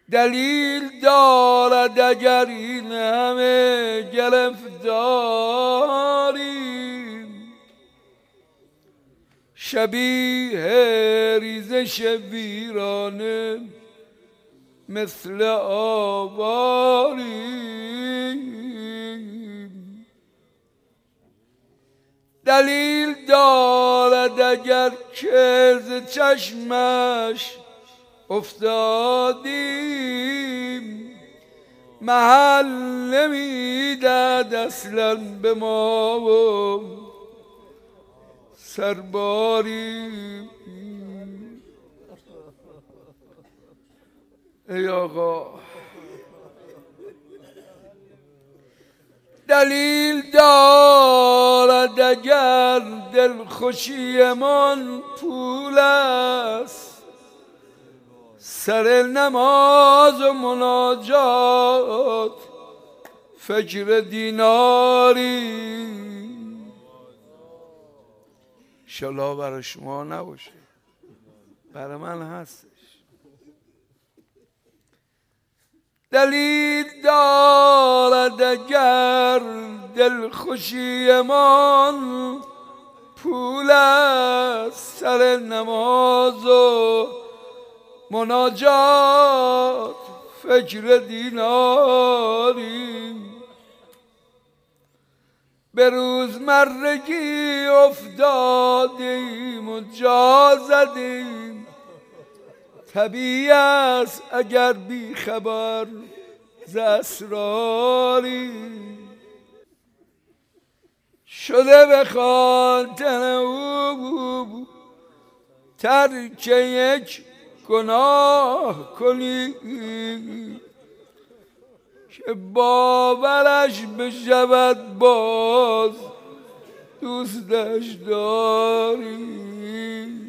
دلیل دارد اگر این همه گرفتاریم، شبیه ریزش ویرانه مثل آواریم. دلیل دارد اگر که ز چشمش افتادیم، محل نمیدهد اصلا به ما و سرباریم. ای آقا دلیل دارد اگر دلخوشیمان پول است، سر نماز و مناجات فکر دیناری. انشالله برای شما نباشه، برای من هستش. دلیل دارد اگر دلخوشیمان پول است، سر نماز و مناجات فکر دیناری. به روزمرگی افتادیم و جا زدیم، طبیعی است اگر بی خبر ز اسراری. شده به خاطر او ترک یک گناه کنی که باورش بشود باز دوستش داری.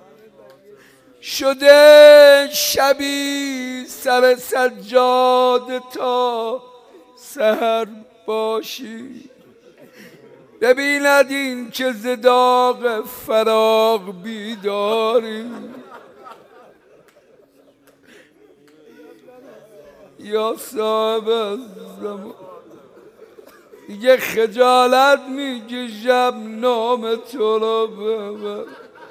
شده شبی سر سجاده تا سحر باشی، ببیند این که ز داغ فراق بیداری. یا صاحب زمان دیگه خجالت میکشم نام تو رو ببر.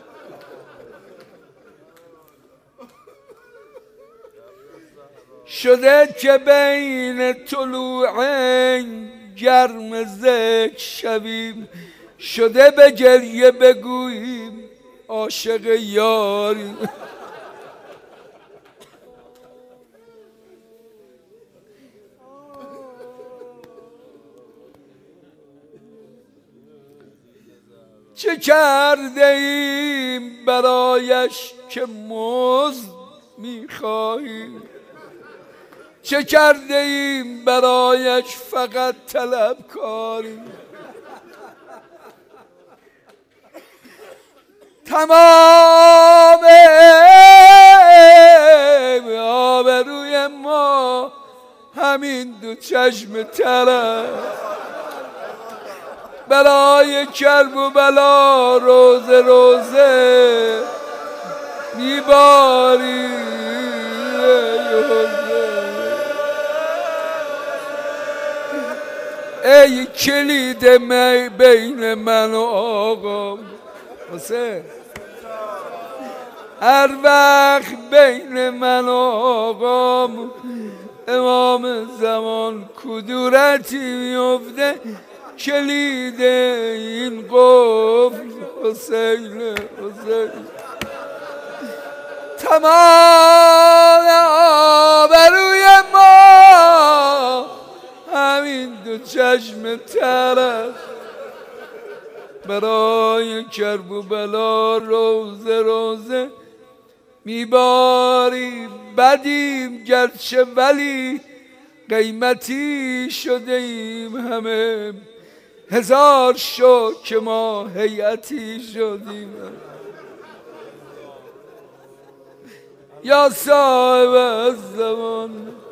شده که بین طلوعین گرم ذکر شویم، شده به گریه بگوییم عاشق یاریم. چه کرده ایم برایش که مزد میخواهیم، چه کرده ایم برایش فقط طلبکاریم. تمام آبروی ما همین دو چشم تر است، برای کرب و بلا روزه روزه میباری. ای کلید بین من و آقام حسین، هر وقت بین من و آقام امام زمان کدورتی میفته، کلید این قفل حسین حسین. تمام آبروی ما همین دو چشم تر است، برای کرب و بلا روزه روزه میباری. بدیم گرچه ولی قیمتی شده ایم همه، هزار شو که ما هیئتی شدیم. یا صاحب الزمان